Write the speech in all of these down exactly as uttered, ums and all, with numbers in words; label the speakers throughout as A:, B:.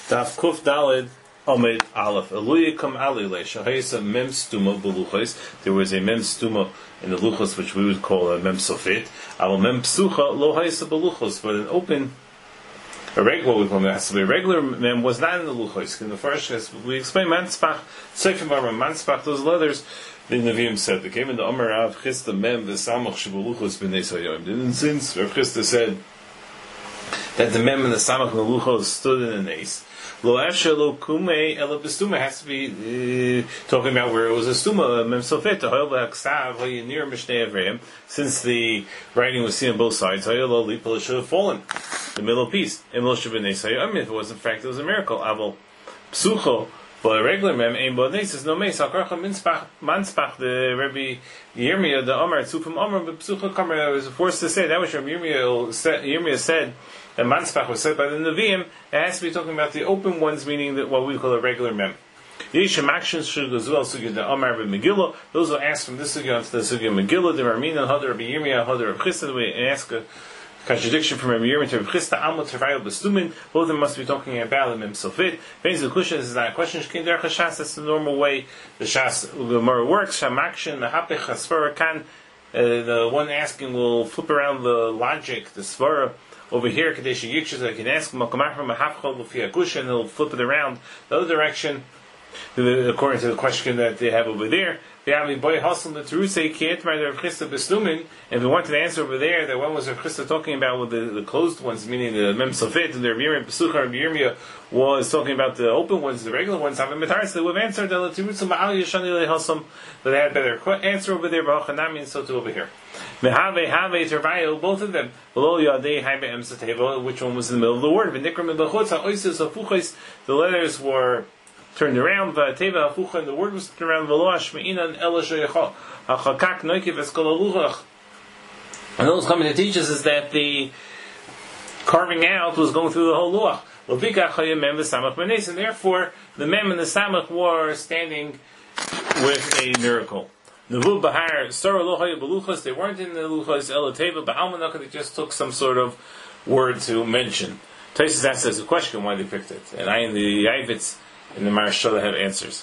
A: Daf Kuf Dalid Omid Aleph. Eluyikam Alile Shahaysa Mem Stuma Beluchos. There was a Mem Stuma in the Luchos which we would call a Mem Sofit. Aval Mem Psucha Lo Haysa Beluchos, but an open, a regular, what we call it, a regular Mem was not in the Luchos. In the first, as we explain, Manspach, Seifim Bar Manspach, those letters. The Nevi'im said, they came in the Omer Rav Chisda Mem V'Samach Shebeluchos B'nei Sayoim. And since Rav Chisda said that the Mem and the Samach and the Luchos stood in an ace, Lo Esha Lo Kumei Ela B'Stuma has to be uh, talking about where it was a Stuma, a Mem Sofet, Hoyel V'Aksav, Hoyel Nir Mishnei Avreim, since the writing was seen on both sides, Hoyel Lo Lipel, it should have fallen, the middle piece. Im Lo Shabinei Sayoim, if it was in fact, it was a miracle. Aval Psucho, but a regular mem, ein bod neis, no meis, hakarcha minspach, manspach, the Rebbe Yirmiyah, the Omer, Tzufim Omer, but Psucha Kamer was forced to say, that was Rebbe Yirmiyah said, Yirmiyah said, that manspach was said by the Nevi'im, it has to be talking about the open ones, meaning that what we call a regular mem. Yisham actions should as well, Sugya the Omer Rebbe Megillah, those who ask from this Sugya to the Sugya Megillah, the Ramina, Hadar Rebbe Yirmiyah, Hadar Rebbe Chisda, we ask a contradiction from Rebbe Yirmiyah to Rebbe Chisda, Amot Tervayo B'Stumin, both of them must be talking about the Mem Sofit. Basically, the question is not a question, Shkin Derech HaShas, that's the normal way the Shas Gemara works, Shamakshin, Mahapech, HaSvara Kan, the one asking will flip around the logic, the Svara, over here, Kadesh Yikshas, I can ask Makamachra Mahapchol Lufi Akusha, and they'll flip it around the other direction, according to the question that they have over there. And if we wanted to answer over there, that one was Rav Chisda talking about with the, the closed ones, meaning the Mem Sofit, and the Rebbe Yirmiyah, Pesucha, Rebbe Yirmiyah was talking about the open ones, the regular ones. They would have answered that they had better answer over there, and so too over here. Both of them, which one was in the middle of the word? The letters were turned around, and the word was turned around, and those coming to teach us is that the carving out was going through the whole luach. And therefore, the mem and the samach were standing with a miracle. They weren't in the luchos elateva, but almanaka, they just took some sort of word to mention. Taisus asks us a question why they picked it, and I in the Yavitz in the Maharshala have answers.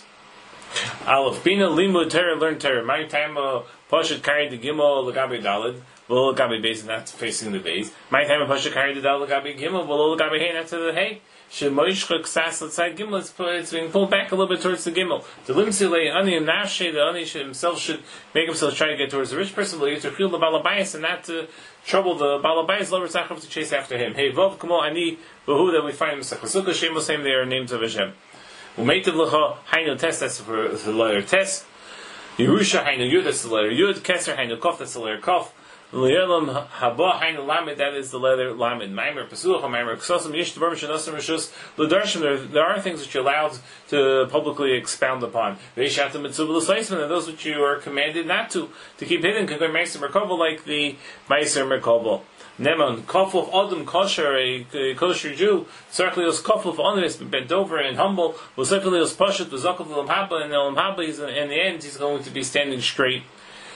A: Aleph Bina Limud Torah, learn Torah. My time Pashat carried the Gimel Lagabi Dalid, below Lagabi base, not facing the base. My time Pashat carried the Dalid Lagabi Gimel, below Lagabi Hay, not to the Hay. Shemoishchuk Sas outside Gimel, it's being pulled back a little bit towards the Gimel. The Limsile Ani and Nafshe, the Ani himself should make himself try to get towards the rich person, but he to feel the Balabayas and not to trouble the Balabayas, lower Sachav to chase after him. Hey, Vov Kamo Ani, Bahu, that we find in Sachasuka, Shemo, same, they are names of Hashem. Umeitiv Lecha, Hainu Test, that's for the letter Test. Yerusha, Hainu Yud, that's the letter Yud. Keser, Hainu Kof, that's the letter Kof. Le'elam Haba, Hainu Lamed, that is the letter Lamed. Maimer Pesuach, Maimer Ksosam, Yish, Devarim, Shanosim, Rishus, L'Darshim, there are things which you're allowed to publicly expound upon. Ve'ishatim Mitzubah L'Slaisman, and those which you are commanded not to, to keep hidden, can go Meiser Merkobel, like the Meiser Merkobel. Nemon, Kofuf Adam Kosher, a kosher Jew, Sarklios Kofuf Adam has been bent over and humble, was Sarklios Pashat, was Zakov Lamhaba, and Lamhaba, in the end, he's going to be standing straight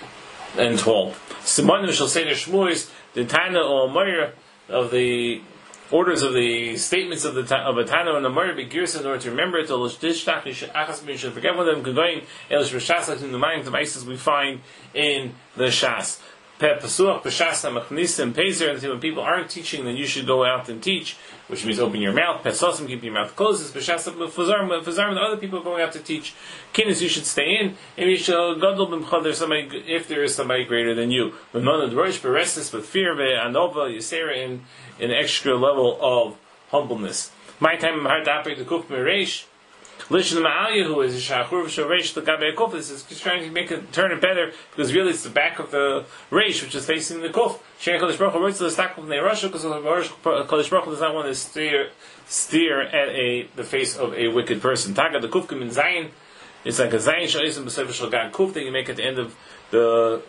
A: and tall. Simonim shall say to Shmuis, the Tana or Moira of the orders of the statements of the of a Tana and a Moira be gears in order to remember it, or Lishdishtach, you should Achas, you should forget one of them, going, Elish Rishas, like in the mind of Isis we find in the Shas. Pesuach, Peshasa, Machnisim, Pezer, and when people aren't teaching, then you should go out and teach, which means open your mouth. Pesosim, keep your mouth closed. Peshasa, Fazarim, Fazarim, the other people going out to teach. Kinnis, you should stay in. And you should Gadol B'mchad, somebody, if there is somebody greater than you. When Monad Rosh, Berestis, with fear, Anova, Yisera, in an extra level of humbleness. My time, hard to operate the Kuf Meresh. Lishon Ma'alya, who is a Shachur V'Shoresh L'Gabei Kuf, this is trying to make it turn it better because really it's the back of the Reish which is facing the Kuf. Shem Kodesh Baruch Hu writes to the stack of Neirasha because Kodesh Baruch Hu does not want to steer steer at a the face of a wicked person. Taga the Kuf Kim in Zayin, it's like a Zayin Shalisim B'Sefer Shal Gag Kuf that you make at the end of the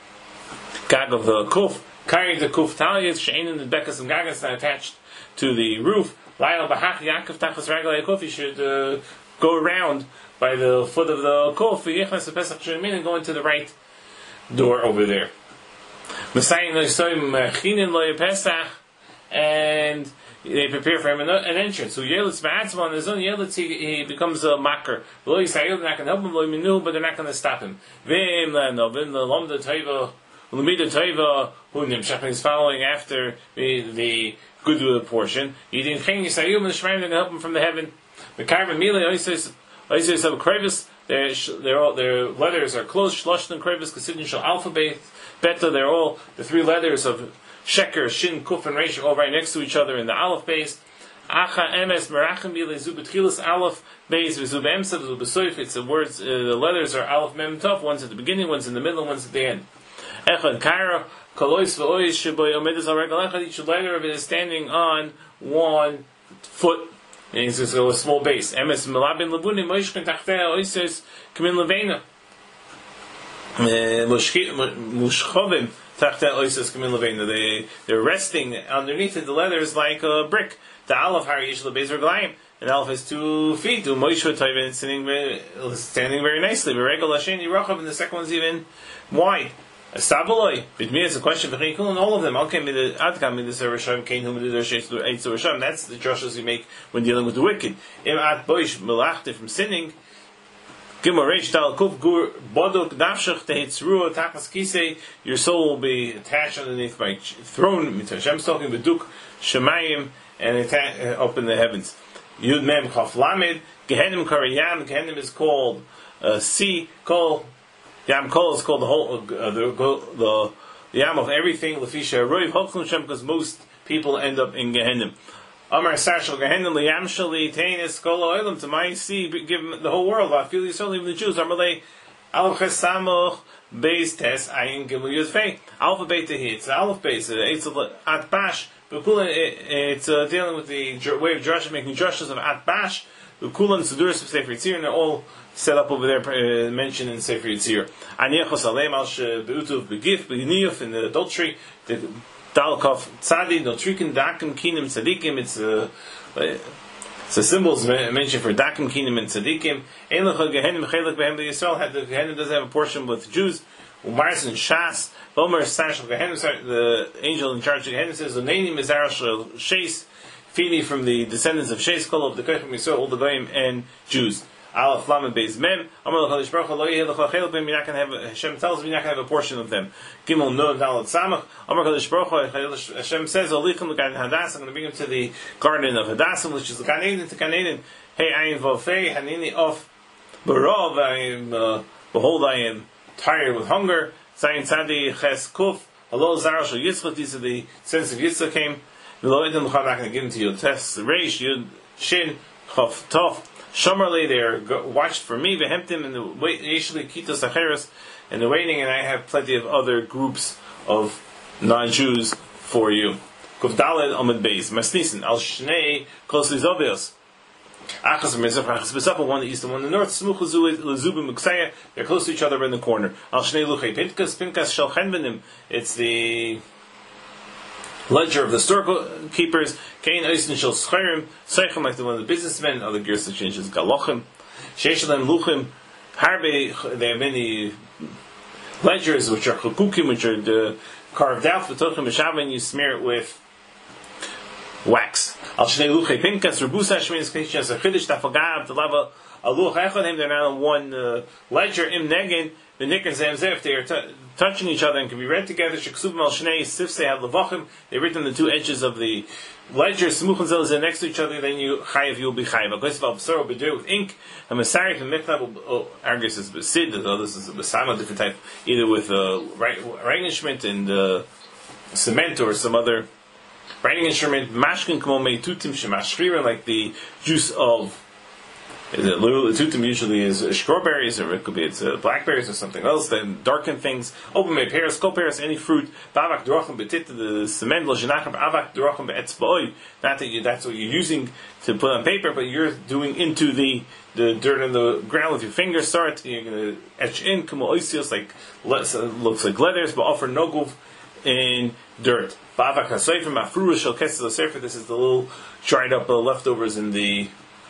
A: Gag of the Kuf. Carry the Kuf Talyas Shein in the Bekas and Gagas not attached to the roof. Lail Bahach Yaakov Tachas Raglei Kuf. You should uh, go around by the foot of the Kuf, and go into the right door over there. And they prepare for him an, an entrance. So Yelis Ma'atzma on his own, Yelis he, he becomes a makar. Lo Yisrael, they're not going to help him, Lo Yiminu, but they're not going to stop him. V'im le'novin, the Lomda Taiva, L'mida Taiva, who Nimshach is following after the, the good portion. Yidin Chen Yisrael, and the Shemaim, they're going to help him from the heaven. The Karva Mili, Oises, Oises of Krevis, their, their, their letters are close, Shloshtan Krevis, Kasidin Shal alphabet, Beta, they're all the three letters of Sheker, Shin, Kuf, and Resh, all right next to each other in the Aleph base. Acha, Emes, Merachim, Bile, Zubetchilis, Aleph base, Zub Emsa, Zub Besoif. It's the words, uh, the letters are Aleph, Mem, Tov. One's at the beginning, one's in the middle, one's at the end. Echad, Kaira, Kalois, V'ois, Shiboy, Omedis, Al Regal, Echad, each letter of it is standing on one foot. And it's just a small base. Emes, Melabin, Labunim, Moishkin, Tachtea, Oises, Kamin, Levena. Mushchovim, They, they're resting underneath it, the letters like a brick. The Aleph Hariyish Lebezer Glayim. And Aleph has two feet. Do Moishu Tayvin standing very, standing very nicely. Beregel Lasheni Rochav, and the second one's even wide. Sabaloi. With me, it's a question for Chikul, and all of them. Okay, Adkam in the Serasham, Kain Hum, the Serasham. That's the drushes you make when dealing with the wicked. Im At Boish Melachte from sinning. Your soul will be attached underneath my throne. Hashem's talking with Duk Shemayim and atta- up in the heavens. Yud Mem Chaf Lamed Gehenim Kariyam. Gehenim is called uh, sea. Kol Yam Kol is called the whole uh, the, the the Yam of everything. Lefisha Roiv Hochum Shem, because most people end up in Gehenim. Amar Sashal Gehenim Liyam Shali Tainis Kol Oilam, to my sea, give him the whole world. I feel you so even the Jews. Amalei Aleph Chesamoch Beis Tes Ayin Gimel Yud Fei Alpha Beta here. It's the Aleph Beis. It's At Bash. It's uh, dealing with the way of drush, making drushes of At Bash. The Kulan Suduris of Sefer Yitzir, and they're all set up over there, uh, mentioned in Sefer Yitzir. Aniachos Alem Al Be'utuv Begif Be'niyuf, in the adultery. The Dalkov Tzadi, Notrikin, Dakim, Kinim, Tzadikim. It's a, it's a symbols mentioned for Dakim, Kinim, and Tzadikim. Ein Gehenim Chelik Behem Yisrael. The Gehenim doesn't have a portion with Jews. Umars and Shas. Bomer Sashal Gehenim. The angel in charge of Gehenim says, "Uneinim Mizarashal Sheis, feed from the descendants of Sheis, Kol of the Kochim Yisrael, all the Goyim and Jews." Aleph Lamed Beis Mem. Amar L'Chadish Baruch Hu Lo Yeh L'Chachel Bim. You're not going to have. Hashem tells me you're not going to have a portion of them. Gimel Nun Dalet Samach. Amar L'Chadish Baruch Hu. Hashem says, "Olichem L'Gan Hadas." I'm going to bring him to the garden of Hadassim, which is the Gan Eden to Gan Eden. Hey, Ayin Vofei Hanini Of Barov. I am. Uh, behold, I am tired with hunger. Zayin Tzadi Ches Kuf. Hello Zarash Yitzchak. These are the sense of Yitzchak came. V'lo Eden L'Chad. I'm not going to give him to you. Tes Reish Yud Shin Chof Tov. Shomerly, they are watched for me, Vehemtim, and the wait, Yeshli Kitos Acheres, and the waiting, and I have plenty of other groups of non-Jews for you. Kuvdaled Amid Beis, Masnisen, Al Shnei, closely Zobios. Achas Mizrach, Achas Besapa, one in the east and one in the north, Smuchu Lezubim Muksaya, they're close to each other in the corner. Al Shnei Luchei Pinkas, Pinkas Shalchen Benim, it's the ledger of the storekeepers. Kain Eisen Shel Scherim, Seichem, like the one of the businessmen. Other gears that changes Galochem, Sheishalem Luchim, Harbe. They have many ledgers which are chukukim, which are the carved out for Tochim Mishav, and you smear it with wax. Al Shnei Luchei Pinkas, Rebusa Shmein Skishas, a Chiddush Tafagav, the lava Aluch Echonim. They're now one uh, ledger. Im Negin. The Nick and Zamzef, they are t- touching each other and can be read together. Sheksubim al Shnei Sifsei had Levachim. They written on the two edges of the ledger. Smuchim Zel next to each other. Then you chayiv, you will be chayiv. Agoyis al B'sor will be with ink. A Masarik and Miknav. Oh, Argus is Besid. This is a Besama, different type, either with uh, writing instrument and uh, cement or some other writing instrument. Mashkin Kmo Meitutim Shemashririn, like the juice of. The tutum usually is strawberries, or it could be it's uh, blackberries or something else. Then darken things. Open my pears, co pears, any fruit. Bavak drachim betit the cement lo shenachim avak drachim beetzboi. Not that you, that's what you're using to put on paper, but you're doing into the the dirt on the ground with your fingers. Start you're going to etch in kumo oisios, like looks like letters, but offer no goof in dirt. Bavak hasoifim afruah shel kesel sefer. This is the little dried up uh, leftovers in the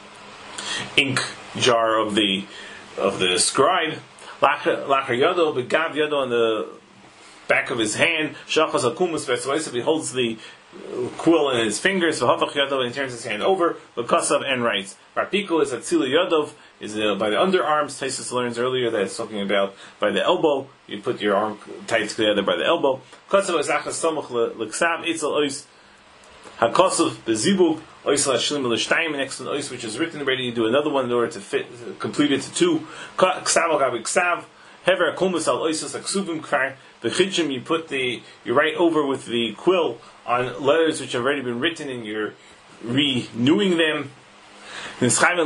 A: ink jar of the of the scribe. Lacher Yado, Begav Yado on the back of his hand. Shachas Akumus Vesvaisa, he holds the quill in his fingers, v'havach yodov, and he turns his hand over, v'kasav, and writes. Rapiko is atzilu yodov, is uh, by the underarms. Taisus learns earlier that it's talking about by the elbow. You put your arm tight together by the elbow. Kasav is achas samach l'ksav, etzel ois, hakosav bezibug, ois l'shlim l'shtayim, next to the ois which is written already, you do another one in order to fit, to complete it to two. Ksav al ksav, hever akumus al oisos aksuvim kvar, the chidshim, you put the, you write over with the quill on letters which have already been written and you're renewing them. And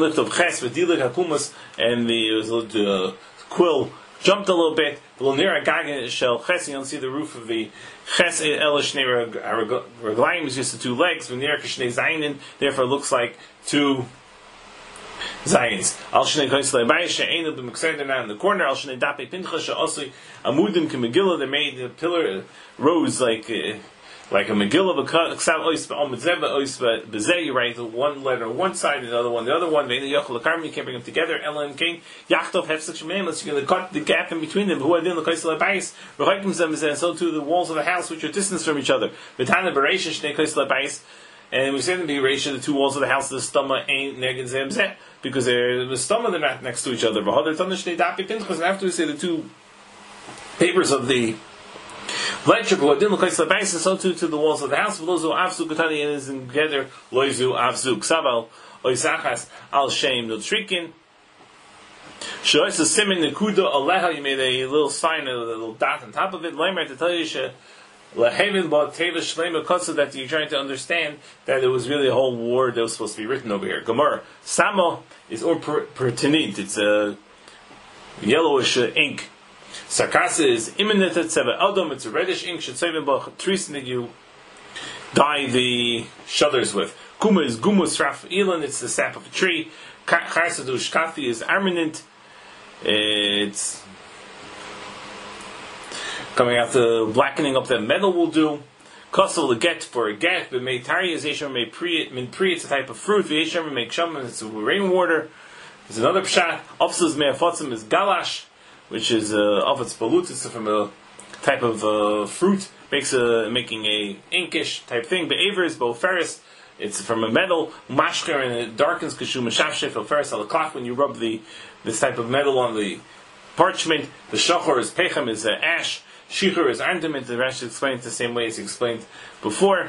A: the, the quill jumped a little bit. You don't see the roof of the ches is just the two legs. Therefore it looks like two Zayins. Al Shnei Koisle Bayesha Einu B'Mekser, they're not in the corner. Al Shnei Dape Pincha She'osli Amudim K'Megillah, they made the pillar rows like uh, like a Megillah. K'Ksav Ois B'Omid Zeba Ois B'Zeh, you write one letter on one side and the other one the other one. Ve'enu Yochel L'Karmi, you can't bring them together. Ela and Kain Yachtov Hefsek Shemeim, unless you're going to cut the gap in between them. Who Adin L'Koisle Bayes V'Choikim Zem B'Zeh, and so too the walls of the house which are distance from each other. V'Tana B'Reisha Shnei Koisle Bayes. And we say to be ratio the two walls of the house, the stomach ain't neged zemzeh, because they're the stomach they're not next to each other. But and after we say the two papers of the ledger, and so too to the walls of the house. Lozu avzu katani is together. Loizu avzu ksaval oisachas al shem notrikin. Shoyes a simin nekuda aleha. You made a little sign, a little dot on top of it. Leimer to tell you. That you're trying to understand that it was really a whole word that was supposed to be written over here. Gemara Samo is or pertinent. It's a yellowish uh, ink. Sarkasa is imminent. It's a reddish ink. Should say trees that you dye the shutters with. Kuma is gumus raf elan. It's the sap of a tree. Charsadu shkafi is arminent. It's coming out the blackening up that metal will do. Kosel the get for a get, but may tari is Yeshem may pre min pre it's a type of fruit. Yeshem make shaman it's rainwater. There's another pshat. Opsus me'afotzim is galash, which is uh, of its balut. It's from a type of uh, fruit makes a making a inkish type thing. But aver is boferis. It's from a metal mashker and it darkens kashum shafshef boferis al clock when you rub the this type of metal on the parchment. The shachor is pechem is uh, ash. Shichur is arndament. The Rashi explains the same way as he explained before.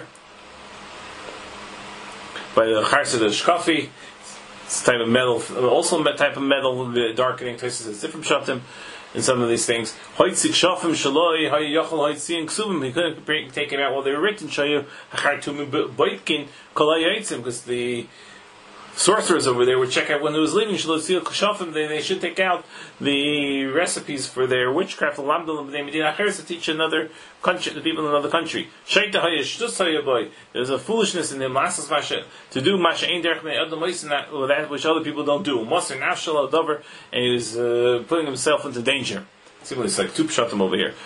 A: By the Charsa the Shkafi, it's a type of metal, also a type of metal, the darkening places is different shatim in some of these things. Hoitzik shafim shaloi, hay yachol hoitzi and ksubim, he couldn't bring, take it out while they were written, shayu, hachartumi boitkin, kolay yaitzim, because the sorcerers over there would check out when it was leaving. They, they should take out the recipes for their witchcraft to teach another country, the people in another country. There's a foolishness in him to do that which other people don't do. And he was uh, putting himself into danger. Similarly, it's like two pshatim over here.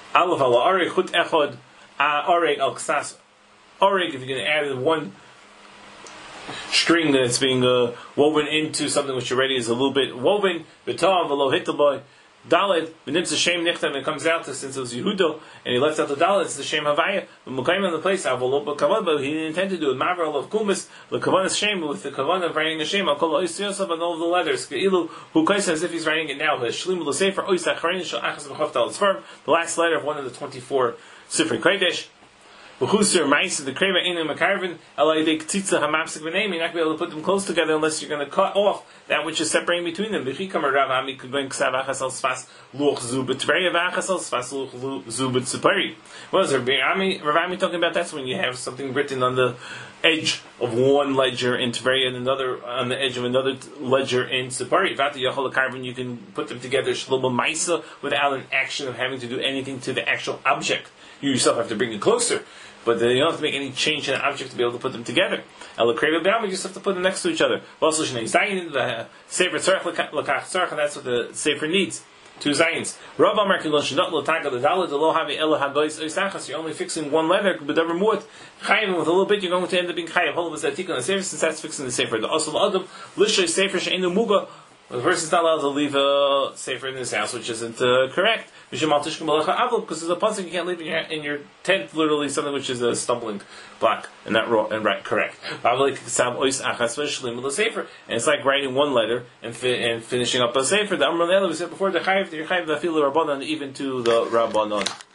A: If you're going to add one string that's being uh, woven into something which already is a little bit woven. B'tav v'lo hittelboy dalet v'nimtz a shem nichtam. It comes out to, since it was Yehuda and he left out the dalet. It's the shem havaya. V'mukayim on the place avolo b'kavod, but he didn't intend to do it. Maver of kumis l'kavanas shem with the kavan of writing a shem. I'll call oisiyosov and all of the letters. Keilu who kaisa as if he's writing it now. Shlim l'sefer oisachrein shal achas v'chaftal tzvarm. The last letter of one of the twenty-four Sifrei Kodesh. B'chusir ma'is the kreva inu makarvin alayde ktitza hamapsik v'neim. You're not going to be able to put them close together unless you're going to cut off that which is separating between them. B'chikam Rav Ami could bring ksav achas al sfas luch zu b'tveria v'achas al sfas luch zu b'tzipari. What is Rav Ami Rav Ami talking about? That's when you have something written on the edge of one ledger in Tveria and another on the edge of another ledger in Tzipari. V'ata yachol karvin, you can put them together shlomo ma'isa without an action of having to do anything to the actual object. You yourself have to bring it closer, but you don't have to make any change in an object to be able to put them together. El Kreva B'Am, you just have to put them next to each other. Also, Shnei Zayin, the Sefer Tzarech L'Kach Tzarech, and that's what the Sefer needs. Two Zayins. Rav Amar Kidon Shnot L'Taga L'Dalet Lo Havi Elo Hagoyis Oisachas. You're only fixing one letter, but ever more Chayim with a little bit, you're going to end up being Chayim. Hold of the Zatik on the Sefer, since that's fixing the Sefer. The Osel Adam Lishay Sefer She'enu Muga The person's not allowed to leave a sefer in his house, which isn't uh, correct. Because there's a pasuk you can't leave in your, in your tent, literally something which is a stumbling block, and not wrong, and right, correct. And it's like writing one letter and fi- and finishing up a sefer. The Amr we said before, the chayiv, the chayiv, the fil rabbanon, even to the rabbanon.